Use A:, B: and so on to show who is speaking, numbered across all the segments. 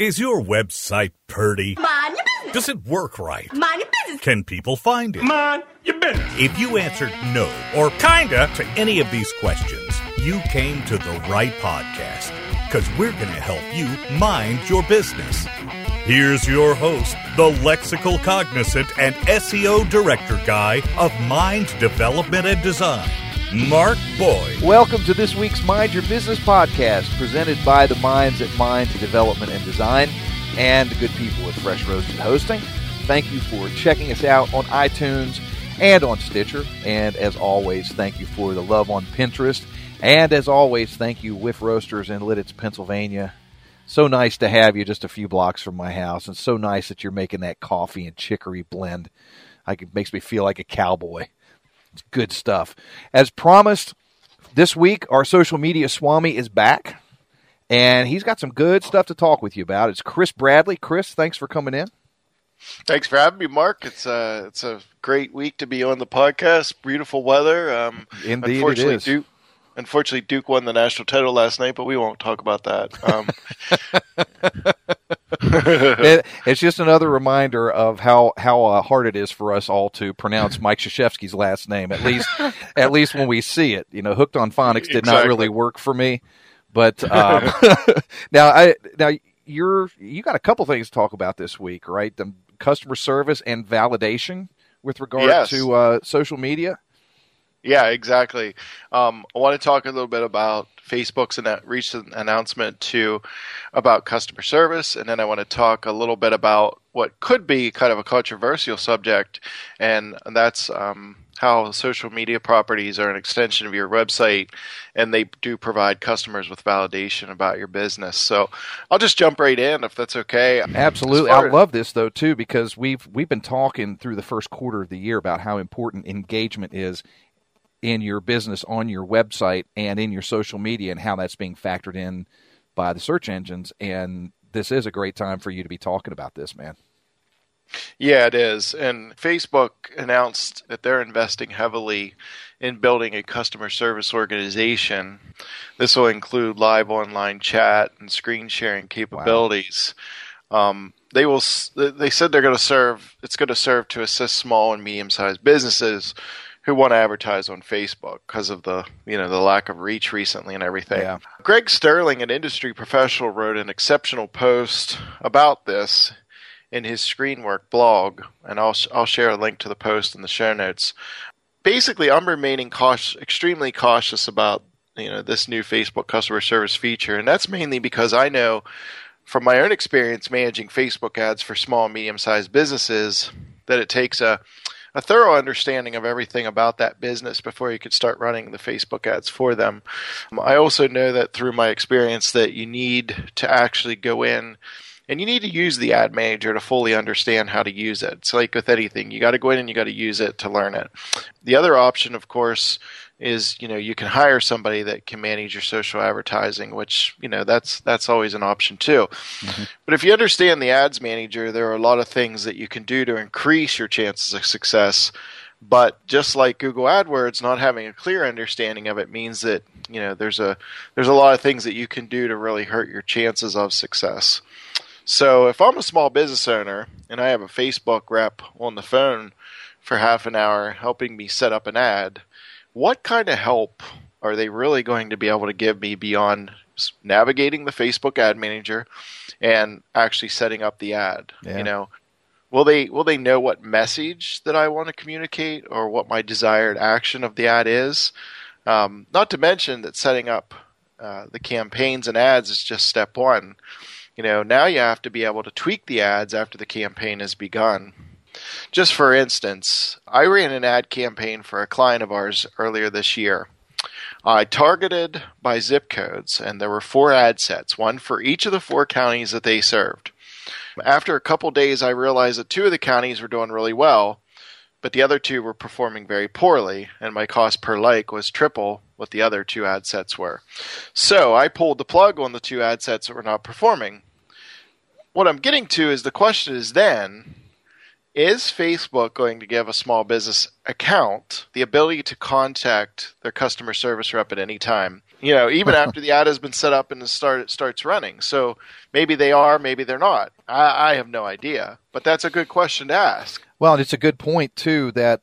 A: Is your website pretty?
B: Mind your business.
A: Does it work right?
B: Mind your business.
A: Can people find it?
C: Mind your business.
A: If you answered no or kinda to any of these questions, you came to the right podcast, because we're going to help you mind your business. Here's your host, the lexical cognizant and SEO director guy of Mind Development and Design, Mark Boyd.
D: Welcome to this week's Mind Your Business podcast, presented by the minds at Mind Development and Design and the good people at Fresh Roasted Hosting. Thank you for checking us out on iTunes and on Stitcher. And as always, thank you for the love on Pinterest. And as always, thank you, Whiff Roasters in Lidditz, Pennsylvania. So nice to have you just a few blocks from my house, and so nice that you're making that coffee and chicory blend. It makes me feel like a cowboy. It's good stuff. As promised, this week, our social media Swami is back, and he's got some good stuff to talk with you about. It's Chris Bradley. Chris, thanks for coming in.
E: Thanks for having me, Mark. It's a great week to be on the podcast. Beautiful weather.
D: Indeed it is.
E: Unfortunately, Duke won the national title last night, but we won't talk about that.
D: It's just another reminder of how hard it is for us all to pronounce Mike Krzyzewski's last name. At least when we see it. You know, Hooked on Phonics did not really work for me. But now you got a couple things to talk about this week, right? The customer service and validation with regard to social media.
E: Yeah, exactly. I want to talk a little bit about Facebook's recent announcement about customer service, and then I want to talk a little bit about what could be kind of a controversial subject, and that's how social media properties are an extension of your website, and they do provide customers with validation about your business. So I'll just jump right in if that's okay.
D: Absolutely. I love this, though, too, because we've been talking through the first quarter of the year about how important engagement is in your business, on your website, and in your social media, and how that's being factored in by the search engines. And this is a great time for you to be talking about this, man.
E: Yeah, it is. And Facebook announced that they're investing heavily in building a customer service organization. This will include live online chat and screen sharing capabilities. Wow. They said they're going to serve. It's going to serve to assist small and medium-sized businesses who want to advertise on Facebook because of the lack of reach recently and everything. Yeah. Greg Sterling, an industry professional, wrote an exceptional post about this in his Screenwork blog, and I'll share a link to the post in the show notes. Basically, I'm remaining extremely cautious about this new Facebook customer service feature, and that's mainly because I know from my own experience managing Facebook ads for small and medium-sized businesses that it takes a thorough understanding of everything about that business before you could start running the Facebook ads for them. I also know that through my experience that you need to actually go in and you need to use the ad manager to fully understand how to use it. It's like with anything. You got to go in and you got to use it to learn it. The other option, of course, is you can hire somebody that can manage your social advertising, which that's always an option too. Mm-hmm. But if you understand the ads manager, there are a lot of things that you can do to increase your chances of success. But just like Google AdWords, not having a clear understanding of it means that there's a lot of things that you can do to really hurt your chances of success. So if I'm a small business owner and I have a Facebook rep on the phone for half an hour helping me set up an ad, what kind of help are they really going to be able to give me beyond navigating the Facebook ad manager and actually setting up the ad? Yeah. Will they know what message that I want to communicate or what my desired action of the ad is? Not to mention that setting up the campaigns and ads is just step one. Now you have to be able to tweak the ads after the campaign has begun. Just for instance, I ran an ad campaign for a client of ours earlier this year. I targeted by zip codes, and there were 4 ad sets, one for each of the 4 counties that they served. After a couple days, I realized that 2 of the counties were doing really well, but the other 2 were performing very poorly, and my cost per like was triple what the other 2 ad sets were. So I pulled the plug on the 2 ad sets that were not performing. What I'm getting to is the question is then, is Facebook going to give a small business account the ability to contact their customer service rep at any time even after the ad has been set up and it starts running. So maybe they are, maybe they're not. I have no idea, but that's a good question to ask.
D: Well, and it's a good point too that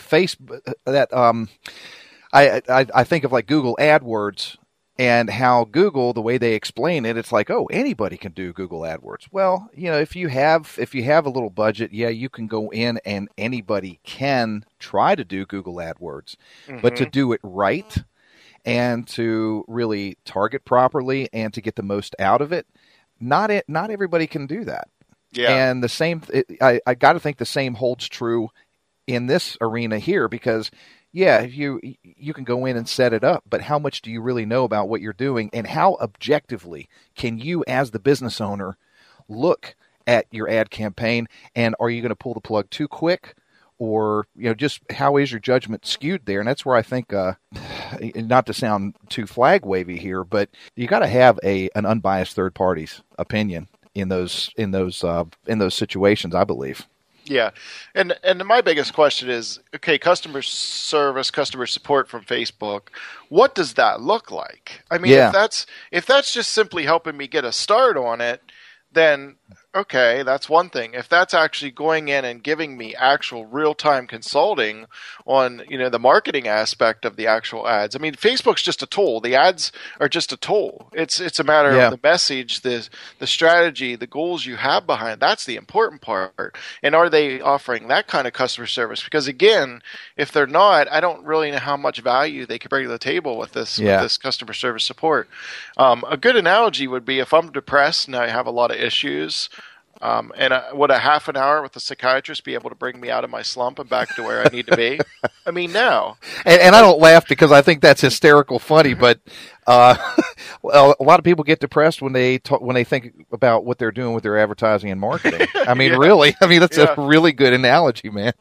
D: I think of like Google AdWords and how Google, the way they explain it, it's like, oh, anybody can do Google AdWords. Well, if you have a little budget, yeah, you can go in and anybody can try to do Google AdWords, but to do it right and to really target properly and to get the most out of it, not everybody can do that.
E: Yeah.
D: And the same, I got to think the same holds true in this arena here, because yeah, you can go in and set it up, but how much do you really know about what you're doing, and how objectively can you as the business owner look at your ad campaign, and are you going to pull the plug too quick, or just how is your judgment skewed there? And that's where I think, not to sound too flag wavy here, but you got to have an unbiased third party's opinion in those situations, I believe.
E: Yeah. And my biggest question is, okay, customer service, customer support from Facebook, what does that look like? I mean, if that's just simply helping me get a start on it, then okay, that's one thing. If that's actually going in and giving me actual real-time consulting on, the marketing aspect of the actual ads. I mean, Facebook's just a tool. The ads are just a tool. It's a matter of the message, the strategy, the goals you have behind. That's the important part. And are they offering that kind of customer service? Because again, if they're not, I don't really know how much value they could bring to the table with this customer service support. A good analogy would be if I'm depressed and I have a lot of issues, and would a half an hour with a psychiatrist be able to bring me out of my slump and back to where I need to be? I mean, no.
D: And I don't laugh because I think that's hysterical funny, but well, a lot of people get depressed when they think about what they're doing with their advertising and marketing. I mean, really, that's a really good analogy, man.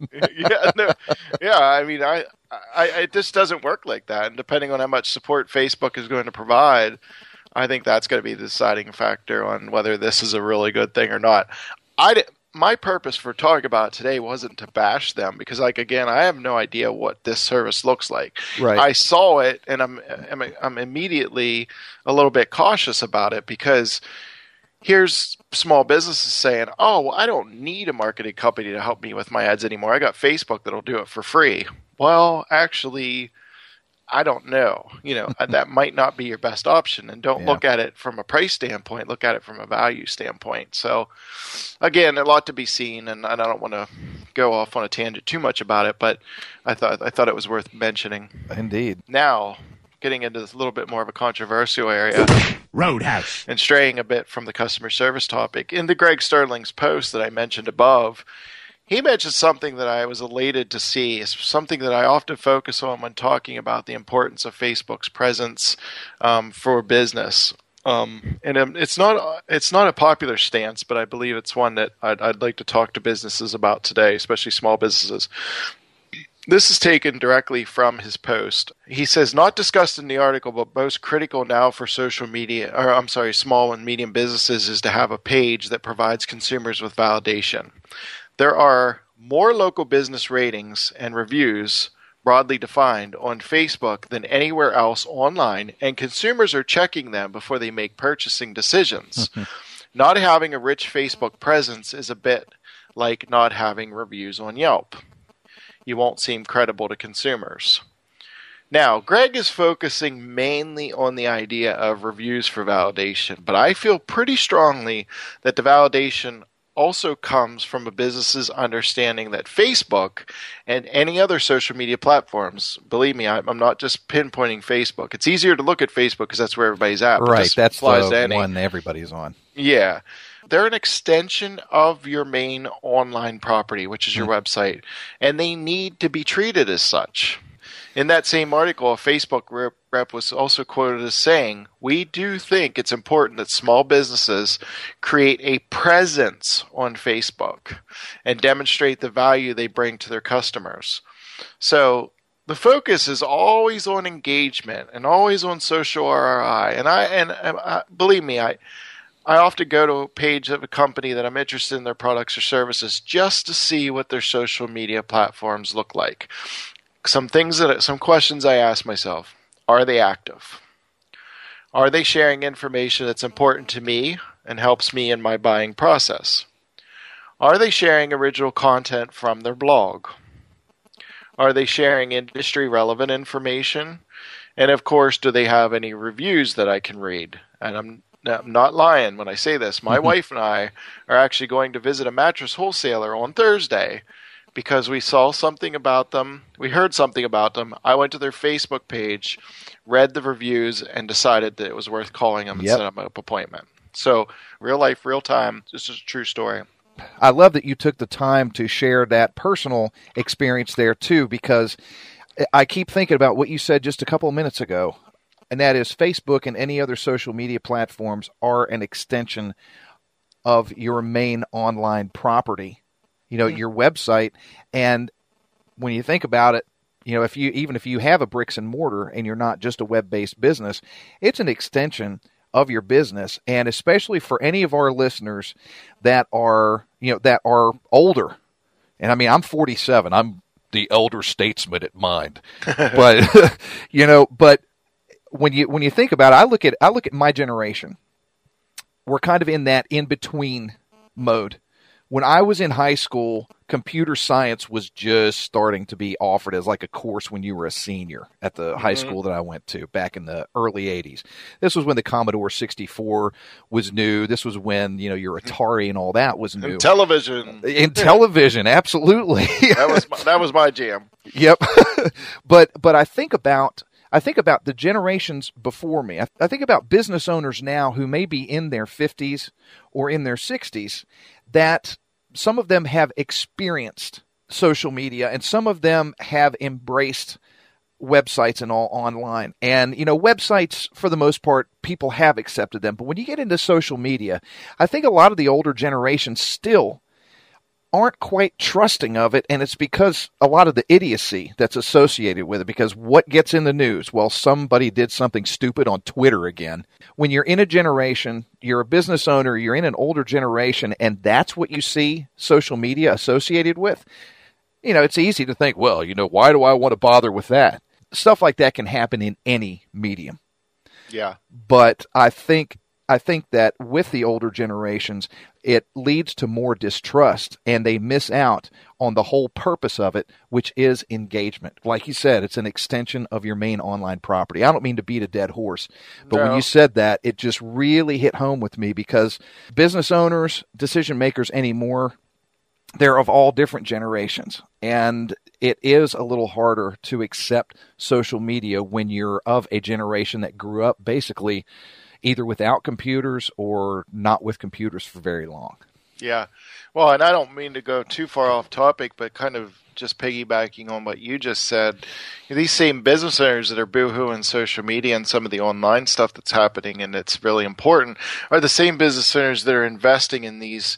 E: I mean, it just doesn't work like that. And depending on how much support Facebook is going to provide, I think that's going to be the deciding factor on whether this is a really good thing or not. My purpose for talking about it today wasn't to bash them, because, again, I have no idea what this service looks like.
D: Right.
E: I saw it, and I'm immediately a little bit cautious about it, because here's small businesses saying, oh, well, I don't need a marketing company to help me with my ads anymore. I got Facebook that'll do it for free. Well, actually, I don't know. That might not be your best option. And don't look at it from a price standpoint. Look at it from a value standpoint. So, again, a lot to be seen, and I don't want to go off on a tangent too much about it, but I thought it was worth mentioning.
D: Indeed.
E: Now, getting into this a little bit more of a controversial area.
B: Roadhouse.
E: And straying a bit from the customer service topic. In the Greg Sterling's post that I mentioned above, he mentioned something that I was elated to see. It's something that I often focus on when talking about the importance of Facebook's presence for business. And it's not a popular stance, but I believe it's one that I'd like to talk to businesses about today, especially small businesses. This is taken directly from his post. He says, not discussed in the article, but most critical now for small and medium businesses is to have a page that provides consumers with validation. There are more local business ratings and reviews, broadly defined, on Facebook than anywhere else online, and consumers are checking them before they make purchasing decisions. Not having a rich Facebook presence is a bit like not having reviews on Yelp. You won't seem credible to consumers. Now, Greg is focusing mainly on the idea of reviews for validation, but I feel pretty strongly that the validation also comes from a business's understanding that Facebook and any other social media platforms, believe me, I'm not just pinpointing Facebook. It's easier to look at Facebook because that's where everybody's at.
D: Right, that's the one everybody's on.
E: Yeah. They're an extension of your main online property, which is your website, and they need to be treated as such. In that same article, a Facebook rep was also quoted as saying, "We do think it's important that small businesses create a presence on Facebook and demonstrate the value they bring to their customers." So the focus is always on engagement and always on social ROI. And believe me, I often go to a page of a company that I'm interested in their products or services just to see what their social media platforms look like. Some questions I ask myself: are they active? Are they sharing information that's important to me and helps me in my buying process? Are they sharing original content from their blog? Are they sharing industry relevant information? And of course, do they have any reviews that I can read? And I'm not lying when I say this. My wife and I are actually going to visit a mattress wholesaler on Thursday because we saw something about them. We heard something about them. I went to their Facebook page, read the reviews, and decided that it was worth calling them and set up an appointment. So real life, real time. This is a true story.
D: I love that you took the time to share that personal experience there too, because I keep thinking about what you said just a couple of minutes ago, and that is Facebook and any other social media platforms are an extension of your main online property, your website. And when you think about it, if you have a bricks and mortar and you're not just a web-based business, it's an extension of your business. And especially for any of our listeners that are older. And I mean, I'm 47. I'm the elder statesman at mind. But but when you think about it, I look at my generation. We're kind of in that in-between mode. When I was in high school, computer science was just starting to be offered as like a course when you were a senior at the high school that I went to back in the early 80s. This was when the Commodore 64 was new. This was when, your Atari and all that was new.
E: In television.
D: In television, absolutely.
E: That was my jam.
D: Yep. But I think about the generations before me. I think about business owners now who may be in their 50s or in their 60s, that some of them have experienced social media and some of them have embraced websites and all online. And, websites, for the most part, people have accepted them. But when you get into social media, I think a lot of the older generations still aren't quite trusting of it, and it's because a lot of the idiocy that's associated with it. Because what gets in the news? Well, somebody did something stupid on Twitter again. When you're in a generation, you're a business owner, you're in an older generation, and that's what you see social media associated with, it's easy to think, well, why do I want to bother with that? Stuff like that can happen in any medium.
E: Yeah.
D: But I think that with the older generations, it leads to more distrust, and they miss out on the whole purpose of it, which is engagement. Like you said, it's an extension of your main online property. I don't mean to beat a dead horse, but when you said that, it just really hit home with me, because business owners, decision makers anymore, they're of all different generations, and it is a little harder to accept social media when you're of a generation that grew up basically either without computers or not with computers for very long.
E: Yeah. Well, and I don't mean to go too far off topic, but kind of just piggybacking on what you just said, these same business owners that are boohooing social media and some of the online stuff that's happening, and it's really important, are the same business owners that are investing in these,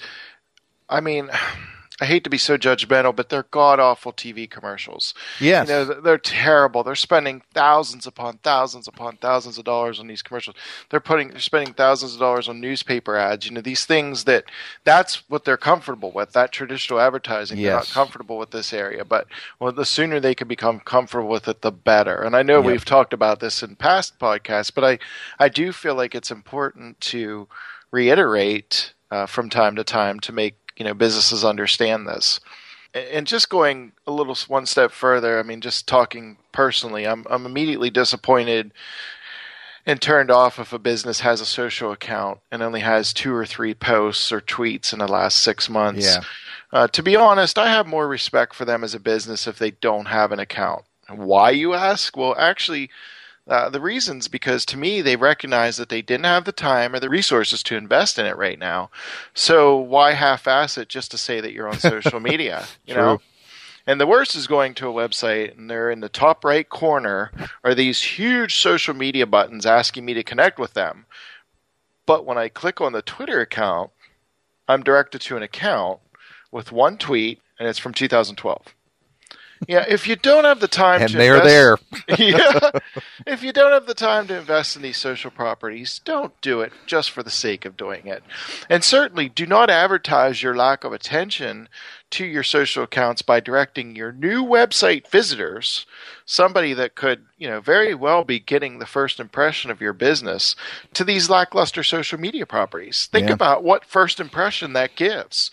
E: I hate to be so judgmental, but they're god-awful TV commercials.
D: Yes.
E: They're terrible. They're spending thousands upon thousands upon thousands of dollars on these commercials. They're spending thousands of dollars on newspaper ads. These things that's what they're comfortable with, that traditional advertising. Yes. They're not comfortable with this area. But the sooner they can become comfortable with it, the better. And I know we've talked about this in past podcasts, but I do feel like it's important to reiterate from time to time to make businesses understand this. And just going one step further, just talking personally, I'm immediately disappointed and turned off if a business has a social account and only has 2 or 3 posts or tweets in the last 6 months. Yeah. To be honest, I have more respect for them as a business if they don't have an account. Why, you ask? Well, actually, the reason's because to me, they recognize that they didn't have the time or the resources to invest in it right now. So why half-ass it just to say that you're on social media, you know? And the worst is going to a website and they're in the top right corner are these huge social media buttons asking me to connect with them. But when I click on the Twitter account, I'm directed to an account with one tweet, and it's from 2012. Yeah, if you don't have the time
D: and
E: to
D: they're
E: invest,
D: there.
E: Yeah, if you don't have the time to invest in these social properties, don't do it just for the sake of doing it. And certainly do not advertise your lack of attention to your social accounts by directing your new website visitors, somebody that could, very well be getting the first impression of your business, to these lackluster social media properties. Think about what first impression that gives.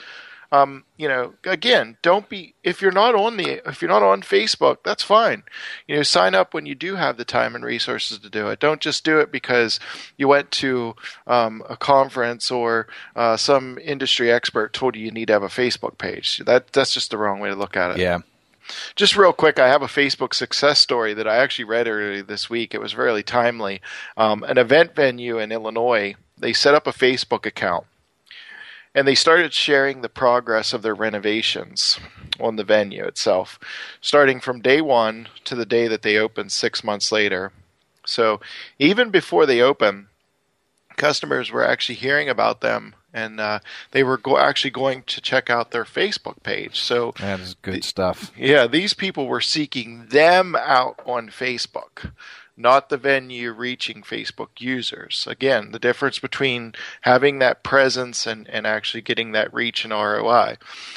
E: Again, if you're not on Facebook, that's fine. Sign up when you do have the time and resources to do it. Don't just do it because you went to a conference or some industry expert told you need to have a Facebook page. That's just the wrong way to look at it.
D: Yeah.
E: Just real quick, I have a Facebook success story that I actually read earlier this week. It was really timely. An event venue in Illinois, they set up a Facebook account. And they started sharing the progress of their renovations on the venue itself, starting from day one to the day that they opened 6 months later. So even before they opened, customers were actually hearing about them, and they were actually going to check out their Facebook page. So
D: that is good stuff.
E: Yeah, these people were seeking them out on Facebook, not the venue reaching Facebook users. Again, the difference between having that presence and actually getting that reach and ROI.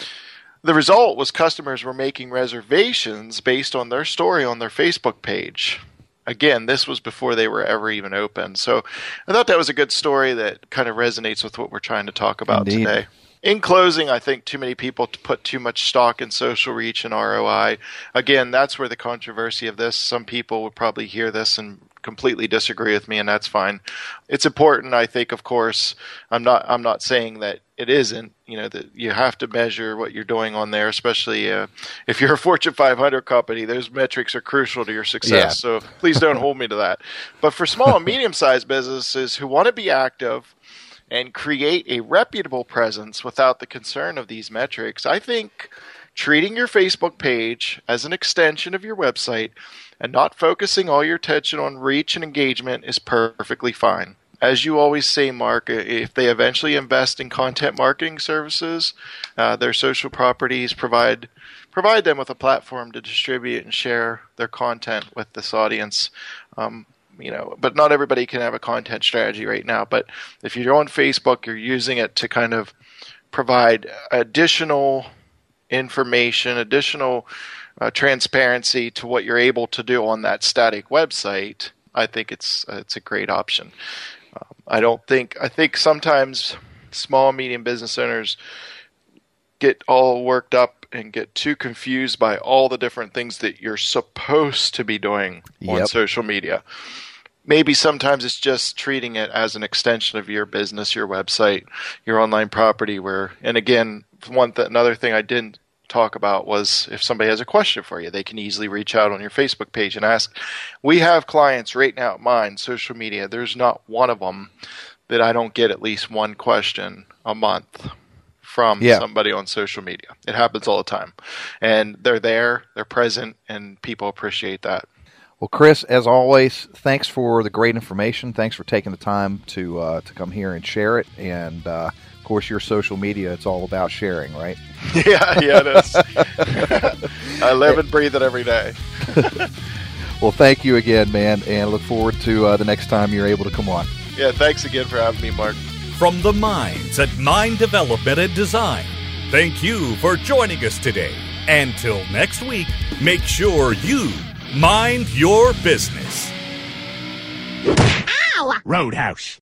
E: The result was customers were making reservations based on their story on their Facebook page. Again, this was before they were ever even open. So I thought that was a good story that kind of resonates with what we're trying to talk about today. In closing, I think too many people put too much stock in social reach and ROI. Again, that's where the controversy of this. Some people would probably hear this and completely disagree with me, and that's fine. It's important, I think, of course. I'm not saying that it isn't. That you have to measure what you're doing on there, especially if you're a Fortune 500 company. Those metrics are crucial to your success. So please don't hold me to that. But for small and medium-sized businesses who want to be active and create a reputable presence without the concern of these metrics, I think treating your Facebook page as an extension of your website and not focusing all your attention on reach and engagement is perfectly fine. As you always say, Mark, if they eventually invest in content marketing services, their social properties provide them with a platform to distribute and share their content with this audience. But not everybody can have a content strategy right now. But if you're on Facebook, you're using it to kind of provide additional information, additional transparency to what you're able to do on that static website. I think it's a great option. I think sometimes small, medium business owners get all worked up and get too confused by all the different things that you're supposed to be doing on social media. Maybe sometimes it's just treating it as an extension of your business, your website, your online property. And again, another thing I didn't talk about was if somebody has a question for you, they can easily reach out on your Facebook page and ask. We have clients right now at mine, social media. There's not one of them that I don't get at least one question a month from somebody on social media. It happens all the time. And they're there, they're present, and people appreciate that.
D: Well, Chris, as always, thanks for the great information. Thanks for taking the time to come here and share it. And, of course, your social media, it's all about sharing, right?
E: Yeah, it is. I live and breathe it every day.
D: Well, thank you again, man, and look forward to the next time you're able to come on.
E: Yeah, thanks again for having me, Mark.
A: From the minds at Mind Development and Design, thank you for joining us today. Until next week, make sure you mind your business.
B: Ow! Roadhouse.